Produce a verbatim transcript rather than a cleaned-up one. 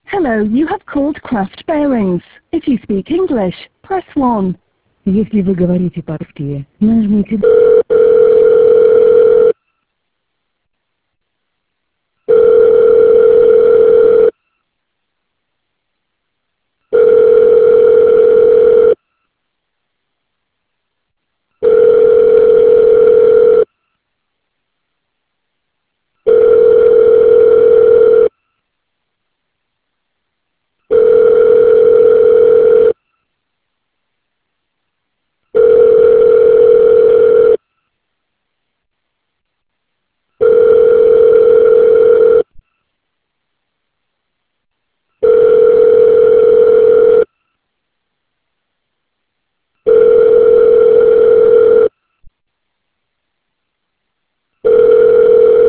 Hello, you have called Craft Bearings. If you speak English, press one. Если вы говорите по-русски, нажмите